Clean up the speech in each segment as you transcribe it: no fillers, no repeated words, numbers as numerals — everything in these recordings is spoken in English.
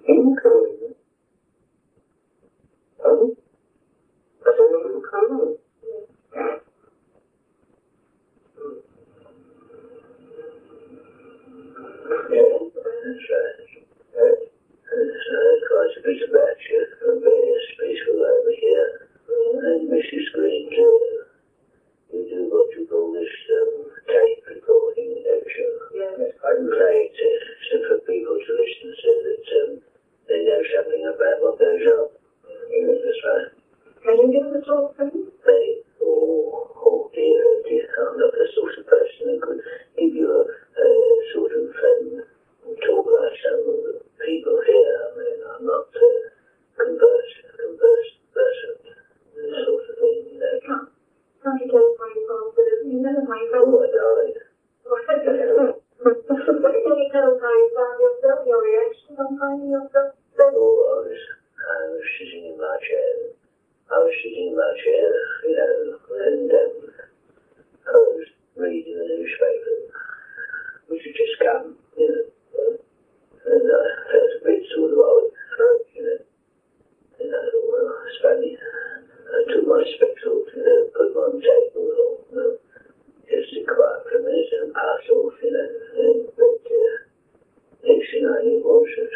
Income. Pardon? I said income. Yeah, that's right. Quite a bit about you. I'm very peaceful over here. And Mrs. Green, you do what you call this tape recording lecture. Yes. I can play it for people to listen so that they know something about what goes on. Yeah, that's right. Can you give us a talk, please? Me? Oh dear, dear. I'm not the sort of person who could give you a sort of talk like some of the people here. I mean, I'm not conversant, person, this sort of thing, you know. Can't you tell us how you found it? You know how you found it? Oh, I died. Can you tell us how you found yourself, your reaction on finding yourself? Oh, I was sitting in my chair. You know, and I was reading the newspaper, which had just come, you know, and I felt a bit sort of odd, you know, and I thought, well, it's funny. I took my specs off, you know, put them on the table, you know, just to quiet for a minute and pass off, you know, but next thing I knew was that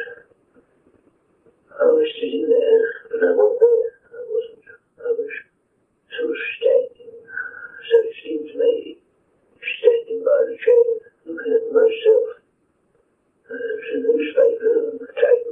I was sitting there, but I wasn't there. I was sort of standing, so it seemed to me, standing by the chair, looking at myself. There's a newspaper on the table.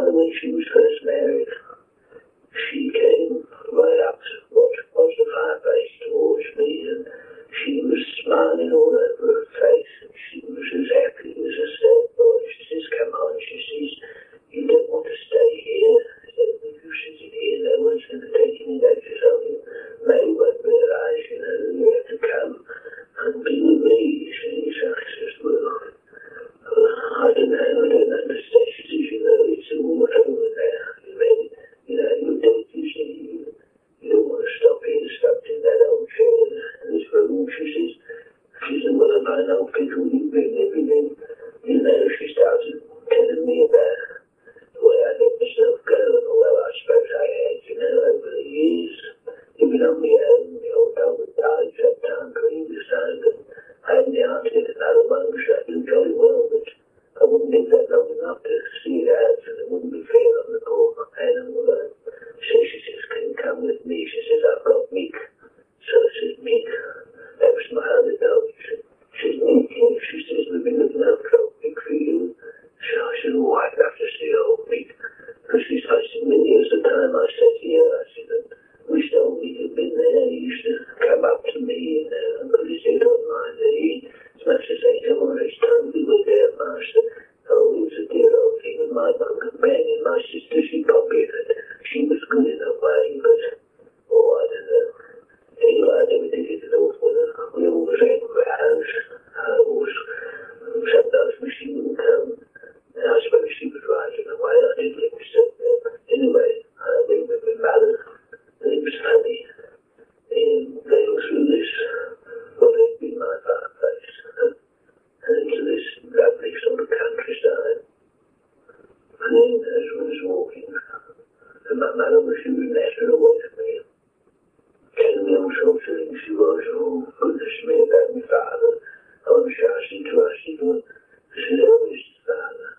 the way she was first married, she came right up to what was the fireplace towards me, and she was smiling all over her face, and she was as happy as a sad boy. She says, come on, she says, you don't want to stay here. I said, if you sit here, no one's going to take any notice of you. They won't realise, you know, you have to come and be with me. She says, well, I don't know, I don't understand. She says, you know, it's all over now. You know, you're dead, you see. You don't want to stop here, stuck in that old chair in this room. She says, well, if I know people, you've been everything. You know, she started telling me about the way I let myself go, and well, I suppose I had, you know, over the years, living on my own. The old dog had died sometime previous time, and I had the aunt in another one, which I knew jolly well, but I wouldn't live that long enough to see it out, and it wouldn't be fair on the poor animal. So she says, can you come with me? She says, I've got Mick. So I says, Mick, that was my other dog. She says, Mick, she says, we've been looking after old Mick for you. So I said, oh, I'd love to see old Mick. Because she said, many years the time I said to her, I said, wish old Mick had been there. He used to come up to me and put his head on my knee. As much as they come on each time we were there, Master. Oh, he was a dear old thing, and my one companion, my sister, she copied it. She was good in a way, but, oh, I don't know. Anyway, I never did it at all with her. We always had a house. I always, sometimes wish she wouldn't come. And I suppose she was right in a way. I didn't let myself there. Anyway, I went with my mother, and it was funny. And going through this, what had been my fireplace, and into this lovely sort of countryside. And then as I was walking, and my mother was shooting at her away from me, telling me all sorts of things. She was, oh, goodness me, about my father. I was asking to her, she said, oh, is his father?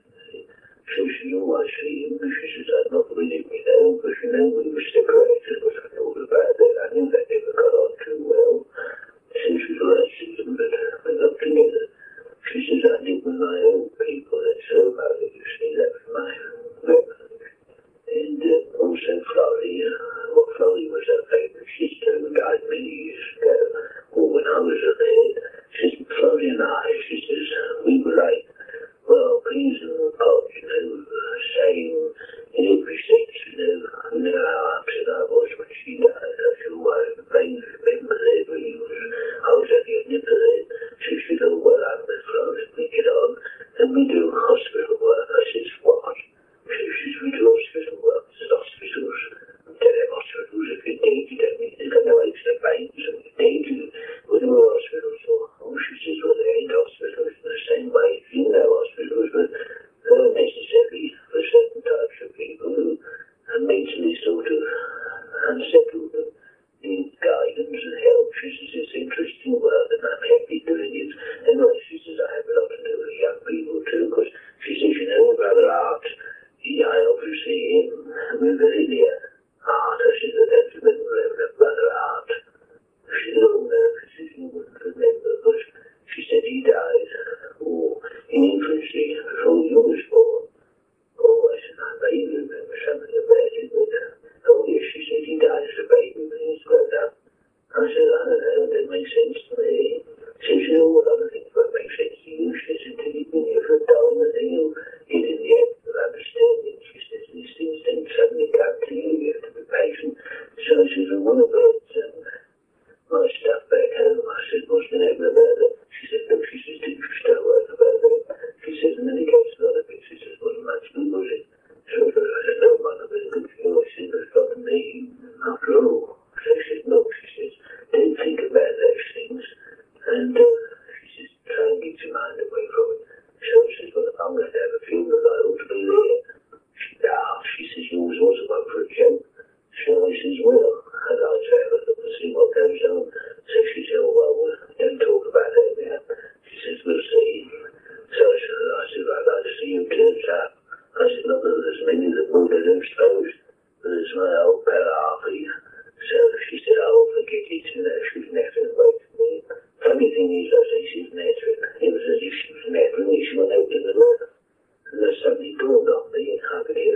So she said, oh, I see him. She says, I'm not really, you know, because, you know, we were separated, because I thought about that. I knew they never got on too well. So she says, well, I see him, but we're not together. She says, I live with my old people, and so you see, that was my grandmother. And also Florrie, Florrie was her favourite sister who died many years ago, or when I was a lad. She says, Florrie and I, she says, we were like, well, peas and pods, you know, same in every sense, you know how upset I was when she died. I said, oh, I vaguely remember that when I was only a nipper then. She said, oh, well, I'm with Florrie, we get on, and we do hospital work. I says, what? She says, we do hospital work. I says, hospitals? Tell them hospitals, if you're dead, you don't need, they've got no aches and pains, and if you're dead, what do hospitals for? Oh, she says, well, there ain't hospitals in the same way. You know hospitals, but they're necessary for certain types of people who are mentally sort of unsettled and need guidance and help. She says, it's interesting work, and I'm happy doing it. Anyway, she says, I have a lot to do with young people too, because she says, you know, Brother Art, I often see him with Lydia Art. I said, that's the Reverend Brother Art. She said, oh no, she says, you wouldn't remember, because she said he died, in infancy, before you was born. Oh, I said, I may remember something about it, but, oh yes, she said he died as a baby when he was grown up. I said, I don't know, that makes sense to me. She said, oh, well, I don't think it makes sense to you. She said, until you've been here for a time, and then you'll get in the act of understanding. She says, these things don't suddenly come to you. You have to be patient. So I said, well, what about my stuff back home? I said, what's the name about it? She said, look, she says, did you start work about it? She says, in any case, a lot of it, she says, wasn't much good, was it? So I said, no, one of it good for you. She said, it's not to me, after all. So she says, look, she says, don't think about those things. And she says, try and get your mind away from it. So she says, well, if I'm going to have a funeral, I ought to be there. She laughed. She says, you always was one for a joke. So I says, well, I'd like to have a look and see what goes on. So she said, oh, well, don't talk about that now. She says, we'll see. So I said, I'd like to see you turn up. I said, look, there's many that would, I don't suppose. But there's my old pal Harvey. So she said, oh, forget it. You know, she was nattering away from me. Funny thing is, I say she was nattering. It was as if she was nattering me. She went out to the left. And there suddenly dawned on me, I could hear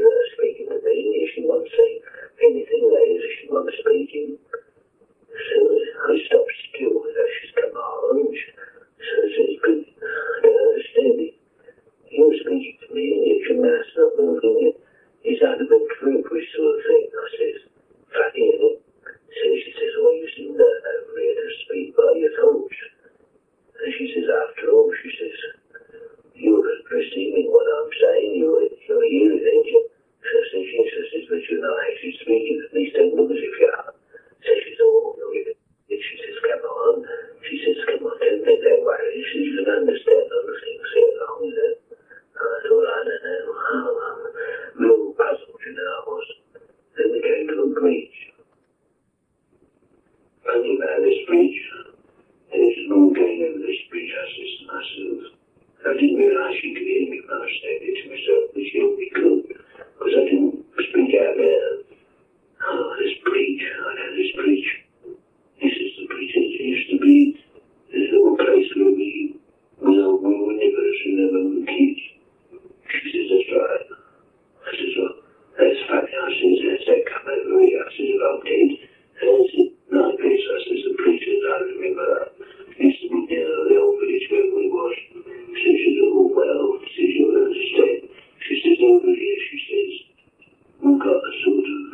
says, come on, don't make that worry. She says, you can understand other things here, you know. I thought, I don't know. We were all puzzled, you know, I was. Then we came to a bridge. Funny about this bridge. And it's a long going over this bridge, I says to myself. I didn't realise you could hear me when I was saying it to myself, which you ought to be good, because I didn't speak out loud. Oh, this bridge, I know this bridge. This is the bridge that used to be this little place where we were neighbours and never were kids. She says, that's right. I says, well, that's funny. I says, that's that come over here. I says, if I'm dead, that's it. Like this, I says, the bridge, I remember that. Used to be near the old village where we was. She says, oh, well, she says, you'll understand. She says, over here, she says, we've got a sort of,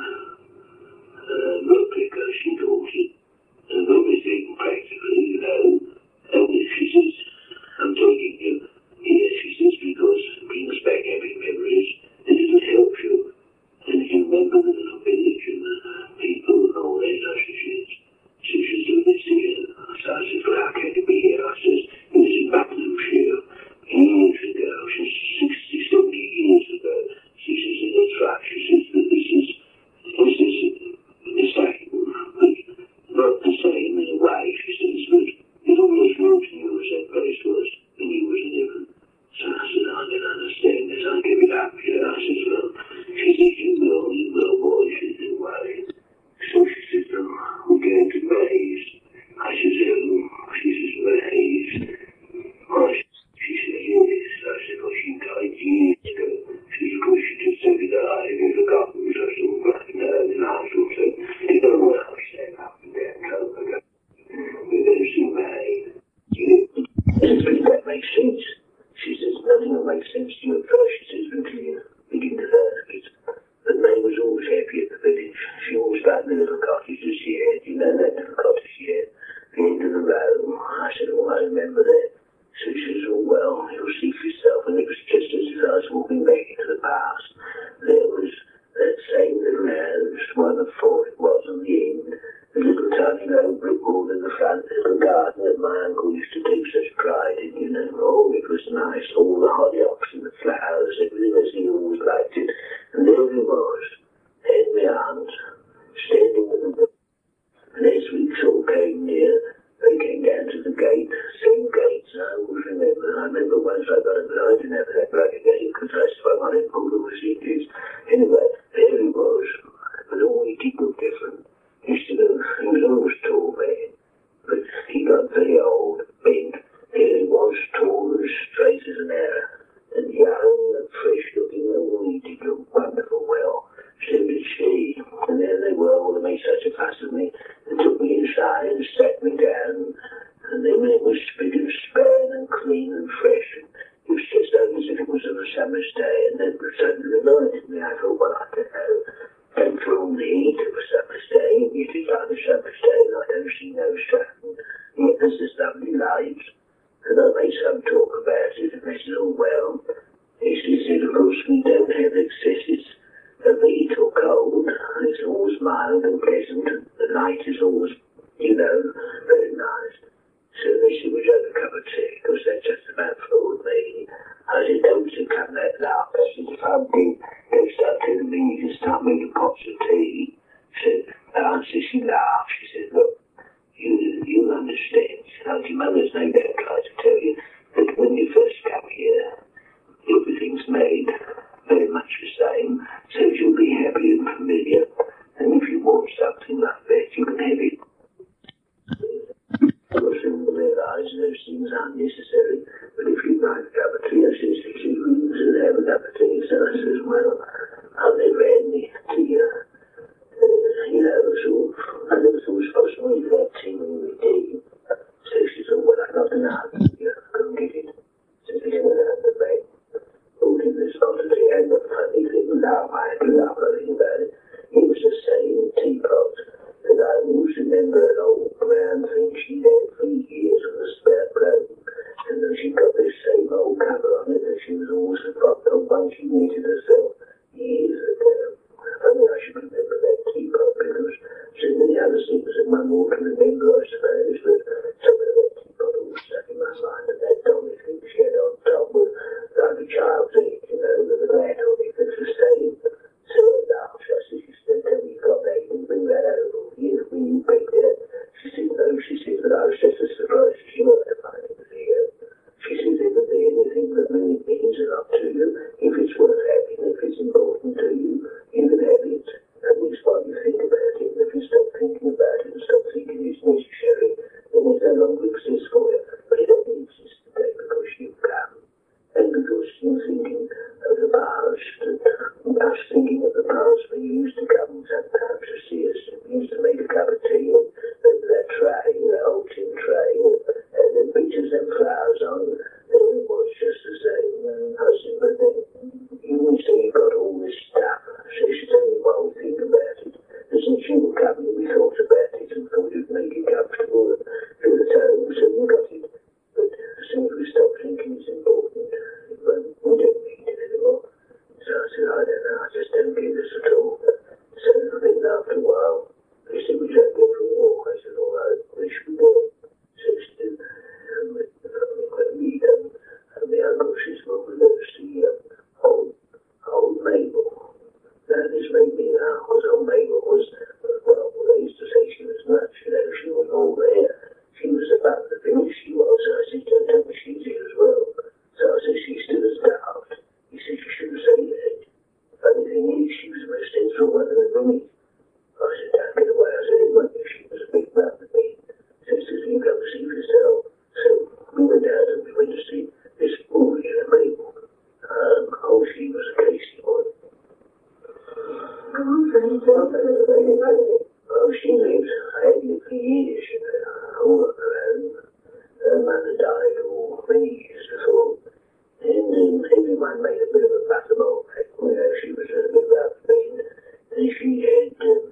replica, she calls it, of everything, practically, you know. And she says, I'm taking you here, she says, because it brings back happy memories, and it'll help you. And if you remember the little village and the people and all that, I says, she says, do this here. So I says, well, how can it be here? I says, it was in Buckinghamshire years ago. She says, 60, 70 years ago. She says, that's right. She says, that this is the same, but not the same in a way. She says, but it almost feels to you as that place was when you was living. So I said, I don't understand this. I give it up here. I says, well, she says, you will, boy. She says, don't worry. So she says, oh, we're going to Maze. I says, oh, she says, Maze. Oh, she says, yes. I said, well, she died years ago. She says, of course, she just said it died. If you've forgotten, so I said, well, no, then I also, you know what I was saying up and down, we're going to see Maze. That makes sense. She says, nothing will make sense to you at first, she says, until you begin to learn of it. But May was always happy at the village. She always liked the little cottages she had. You know that little cottage she had? The end of the road. I said, oh, I remember that. So she says, oh, well, you'll see for yourself. And it was just as if I was walking back into the past. There was that same little house, one of four it was on the end. The little tiny old brick wall in the front, the little garden that my uncle used to take such pride in, you know. Oh, it was nice. All the hollyoaks and the flowers, everything as he always liked it. And there he was, and my aunt, standing at the door. And as we all came near, they came down to the gate, same gates, I always remember. I remember once I got it, but I didn't have that bloody gate, because I swung on it, pulled it was it. Anyway, there he was, but all he did look different. He was always tall, man, but he got very old, bent. Here he was, tall and straight as an arrow, and young and fresh looking, and all he did look wonderful well. So did she, and there they were, all they made such a fuss of me. They took me inside and sat me down, and then it was spick and span and clean and fresh, and it was just as if it was of a summer's day, and then suddenly reminded me, I thought, well, I don't know. And from the heat of a summer's day, it is like a summer's day, and I don't see no sun, yet there's this lovely light. And I made some talk about it, and they said, oh, well, he said, of course, we don't have excesses of heat or cold. It's always mild and pleasant, and the light is always, you know, very nice. So they said, would you have a cup of tea? Because that just about floored me. I said, don't you come that lark. I said, if I'm dead, don't start telling me you can start making pots of tea. She laughed. She said, look, you'll understand. Like your mother's no doubt tried to tell you that when you first come here, everything's made very much the same, so you'll be happy and familiar. And if you want something like that, you can have it. I soon realise those things aren't necessary, but if you like a cup of tea, I says, you can have a cup of tea. So I says, well, I've never had any tea, you know, I never thought it was possible to have tea when you were tea. So she said, well, I got an hour, couldn't get it. So she went out the back, pulled in this holiday, and the funny thing, now I had to laugh about it. It was the same teapot that I always remember an old brown thing she had for years on the spare broken. And then she got this same old cover on it that she was always propped on one she knitted herself years ago. Only I should remember that teapot because so many other things that one ought to remember, I suppose, but some of them surprised she might have found it here. She says if there's anything that really means a lot to you, if it's worth having, if it's important to you, you can have it. At least while you think about it, and if you stop thinking about it and stop thinking it's necessary, then it no longer exists for you. But it only exists today because you've come, and because you're thinking of the past, and us thinking of the past when you used to come sometimes to see us, and we used to make a cup of tea, and that tray, that old tin tray, and then pictures and flowers on, and it was just the same. I said, but then, you say you got all this stuff, so she told me what we think about it. And since you were coming, we thought about it and thought it would make you comfortable and feel at home, so we got it. But as soon as we stopped thinking it's important, we don't need it anymore. So I said, I don't know, I just don't get this at all. So then after a while, they said, would you like to go for a walk? I said, all right, where should we go? So she did, and the uncle says, well, we're going to see old Mabel. Now this made me laugh, because old Mabel was, well, they used to say she was nuts, she was all there. She was about the finish, she was. So I said, don't tell me she's here as well. So I said, she stood as daft. He said, you shouldn't say that. Funny thing is, she was the most sensible one of the women. I said, don't get away. I said, it might be she was a big man to me. So he says, you go to see for yourself. So we went out and we went to see this movie in a Mabel. She was a Casey boy. Oh, she lives. I had lived for years, all on her own. Her mother died many years before. And everyone made a bit of a butterball. She was a bit rough, and she had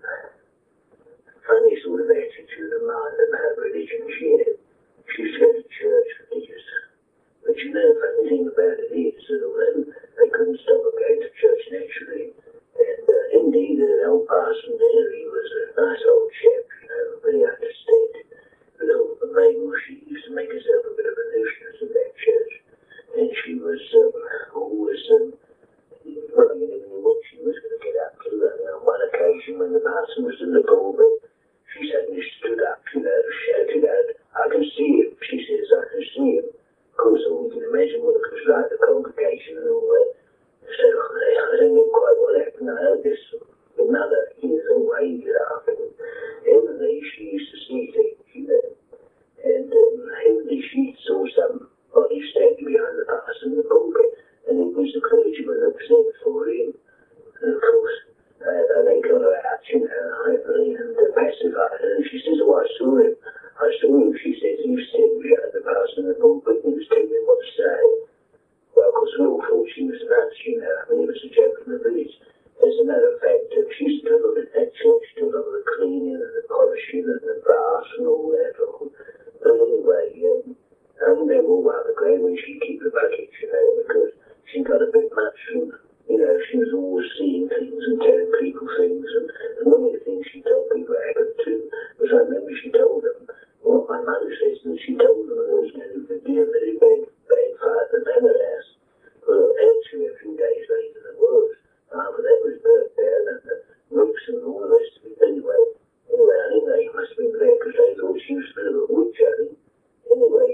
funny sort of attitude of mind about religion. She used to go to church religious. But you know, the funny thing about it is that although they couldn't stop her going to church naturally, and indeed an old parson there, he was a nice old chap, very understanding. But old Mabel, she used to make herself a bit of a nuisance in that church. And she was always, well, you never knew what she was going to get up to. And on one occasion when the parson was in the pulpit, she suddenly stood up, shouted out, I can see him. She says, I can see him. Of course, all you can imagine what it was like, the congregation and all that. So I don't know quite what happened. I heard this mother years away laughing. Evidently, she used to see things, and evidently she saw somebody standing behind the parson in the pulpit, and it was the clergyman that was there before him. And of course, they got her out, happily, and pacified her. And she says, oh, I saw him. She says, he was standing behind the parson in the pulpit, and he was telling me what to say. Well, of course, we all thought she was nuts, I mean, it was a joke in the village. As a matter of fact, she used to do a lot of that church, do a lot of the cleaning and the polishing and the brass and all that. But anyway, I remember while the grand when she'd keep the buckets, because she got a bit much, and, she was always seeing things and telling people things, and many of the things she told people happened too. Because I remember she told them, what my mother says, that she told them there was going to be a very bad fire at the manor house. Well, actually, a few days later there was. Half of that was burnt down, and the roofs and all the rest of it. Anyway, I think they must have been there because they thought she was a bit of a witch, I think. Anyway,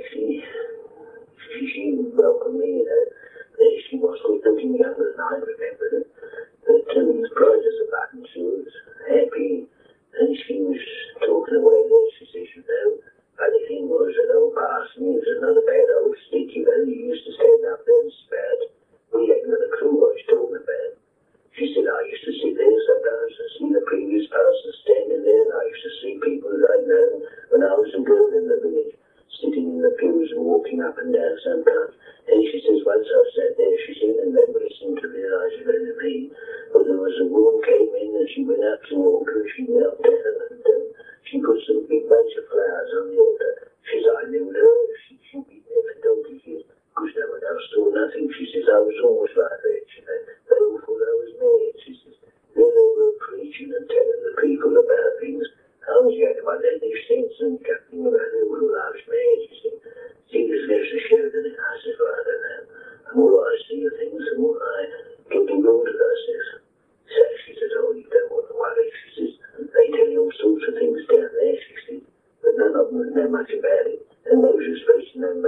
she welcomed me, there she was, looking younger than I remembered it. But as bright as a button, she was happy, and she was talking away there. She says, funny thing was, an old parson, he was another bad old stick, he used to stand up there and spout. We hadn't got a clue what he's talking about. She said, I used to sit there sometimes and see the previous parson standing there, and I used to see people that I'd known when I was a girl in the village, sitting in the pews and walking up and down sometimes. And she says, once I sat there, she said, and nobody seemed to realise it only me, but there was a woman came in and she went up to the altar and she knelt down and she put some big bunch of flowers on the altar. She says, I knew her, she'd been there for donkey's years, because no one else saw nothing. She says, I was always like that, they all thought I was mad. She says, then they were preaching and telling the people about things. I was the only one that had any sense and talking about it all I was mad, you see. Jesus goes to show that I said, well, I don't know. And all I see are things and all I get bewildered, I says. So she says, oh, you don't want to worry. She says, they tell you all sorts of things down there, she said, but none of them know much about it.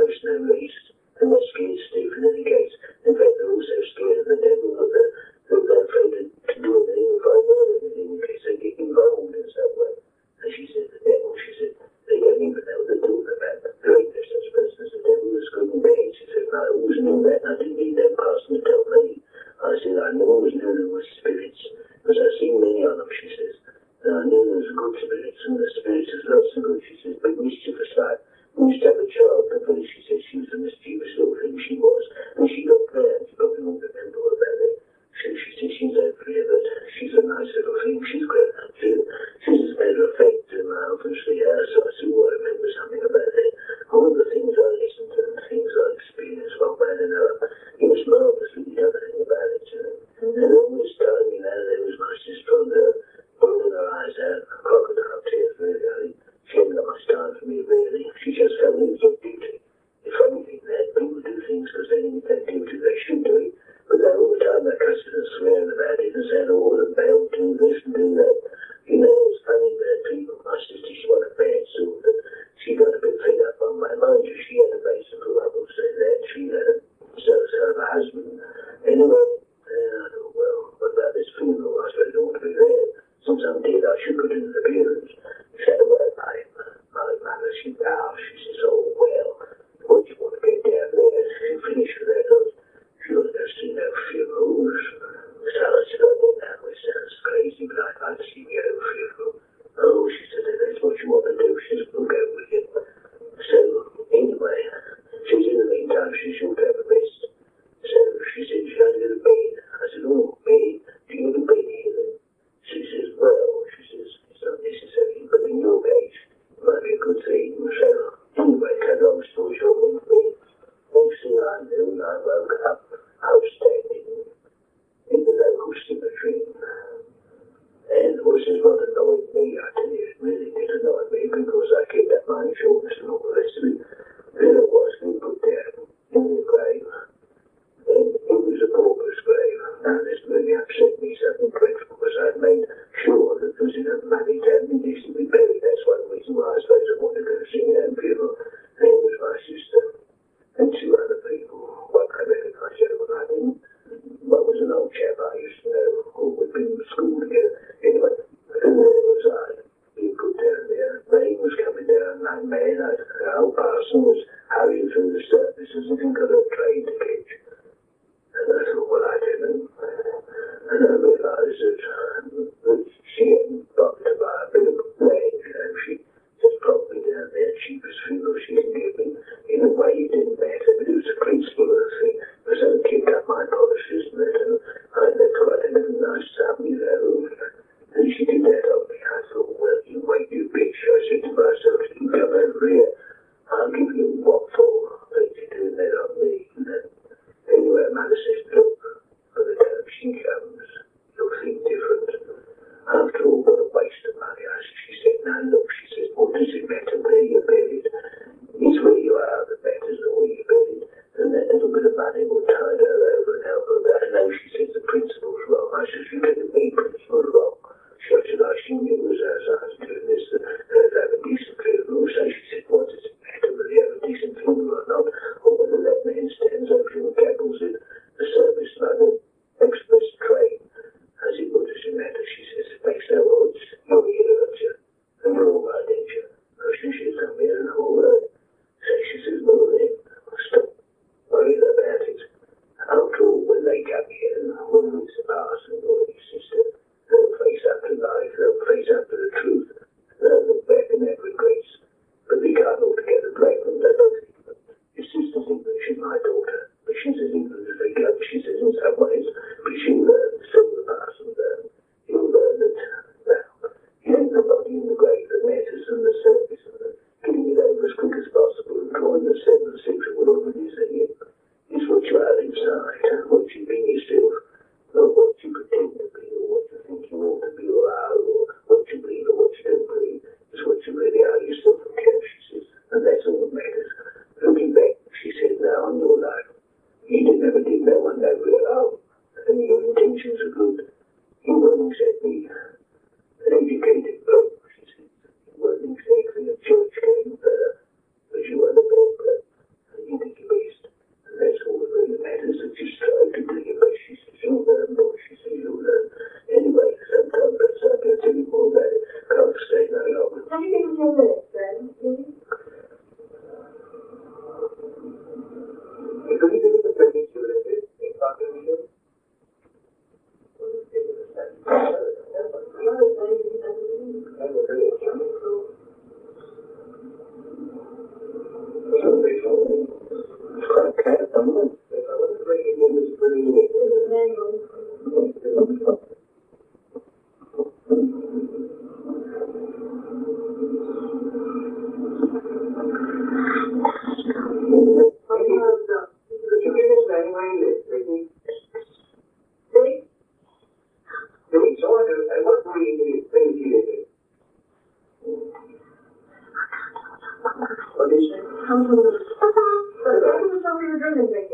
worse than race, and they're scared stiff in any case. In fact, they're also scared of the devil, that they're afraid to do anything if I know anything in case they get involved in some way. And she said, the devil, she said, they don't even know what they're talking about. There ain't no such person as the devil, the screaming bad. She said, no, I always knew that, and I didn't need that person to tell me. I said, I always knew there were spirits, because I've seen many of them, she says. And I knew there was good spirits, and the spirits is not so good, she says, but mischievous like. We used to have a child, but really, she said, she was a mischievous little thing, she was. And she got glad, she probably won't remember all about it. So she said, she's over here, but she's a nice little thing, she's great. She's as a matter of fact, obviously, so I still remember something about it. All the things I listened to, and things I experienced while man and her, it was marvellous with the other thing about it, you know. And all this time, you know, there was my sister on her, bawling her eyes out, crocodile tears, really, I think. She hadn't got much time for me, really. She just felt it was her duty. If anything, that people do things because they think it's their duty, they should do it. But then all the time they're cussing and swearing about it and saying, oh, the bell, do this and do that. You know, it's funny that people, my sister, she was a bad sort, and she got a bit fed up on my mind. She had a basin for rubble, saying that she had a her husband. Anyway, I thought, well, what about this funeral? I suppose it ought to be there. Since I'm dead, I should put in an appearance. So, my mother, she laughed. She says, oh, well, what do you want to get down there? She finished with that. She wasn't going to see no funerals. So I said, oh, no, it sounds crazy, but I'd like to see me at a funeral. Oh, she said, if that's what you want to do, she said, we'll go with you. So, anyway, she said, in the meantime, she should have a rest. So she said, she had to go to bed. I said, oh, bed? Do you go to bed here then? She says, well, she says, it's not necessary, but in your case, it might be a good thing. So, anyway, cut a long story short, went to bed. Next thing I knew, I woke up, I was standing in the local cemetery. And it was just what annoyed me, I tell you, it really did annoy me, because I kept up my insurance and all the rest of it. Then it was being put down in the grave. And it was a pauper's grave. Now this really upset me something dreadful, because I'd made sure that there was enough money to have me decently buried. That's one reason why I suppose I wanted to go see that funeral. And it was my sister and two other people. One I recognised, the other one I didn't. One was an old chap I used to know, who we'd been to school together. Anyway, and there was I, being put down there. Rain was coming down, my man, the old parson was hurrying through the service as if he'd got a train to catch. And I thought, well, I didn't. And I realised that she hadn't bothered to buy a bit of land, you know. She just probably down there, cheapest funeral she could give me. In a way, it didn't matter, but it was the principle of the thing. Because I kept up my polishes and that, and I had quite a little nice sum, you know. And she did that on me. I thought, well, you wait, you bitch. I said to myself, you come over here. I'll give you what for. But you're doing that on me, you know. Anyway, Mother says, look, by the time she comes, you'll think different. After all, what a waste of money. She said, no, look, she says, what does it matter where you're buried? It's where you are that matters, not where you're buried. And that little bit of money will tide her over and help her. I know she says the principle's wrong. I said, you didn't mean principle's wrong. She said, I she knew as I was doing this, that have a decent funeral. So she said, what does it matter whether you have a decent funeral or not? Or whether that man stands over you and gabbles in the service like an express train. I said, what does it matter? She says, it makes no odds. You're here, aren't you? And you're all right, ain't you? Oh, she says, I'm here and all right. So she says, well then, stop worrying about it. After all, when they come here, when it's the parson or his sister, they'll face up to life, they'll face up to the truth, they'll look back and have regrets. But they can't altogether blame them, they're both England. His sister's English and my daughter, but she's as England as they go, she says in some ways, but she'll learn, so the parson learn. He'll learn that, well, it ain't the body in the grave that matters, and the service, and getting it over as quick as possible, and drawing the 7-6 or whatever it is in you. It's what you are inside, what you bring yourself, not what you pretend to be, or what you think you ought to be, or are, or what you believe or what you don't believe. It's what you really are yourself, and she says, and that's all that matters. Looking back, she said, now on your life, you never did no one no real harm, and your intentions are good. You weren't exactly an educated bloke, she said. You weren't exactly a church-going fella, but you weren't a bad bloke. What do you say? Come to the... Papa, the baby was over here drinking.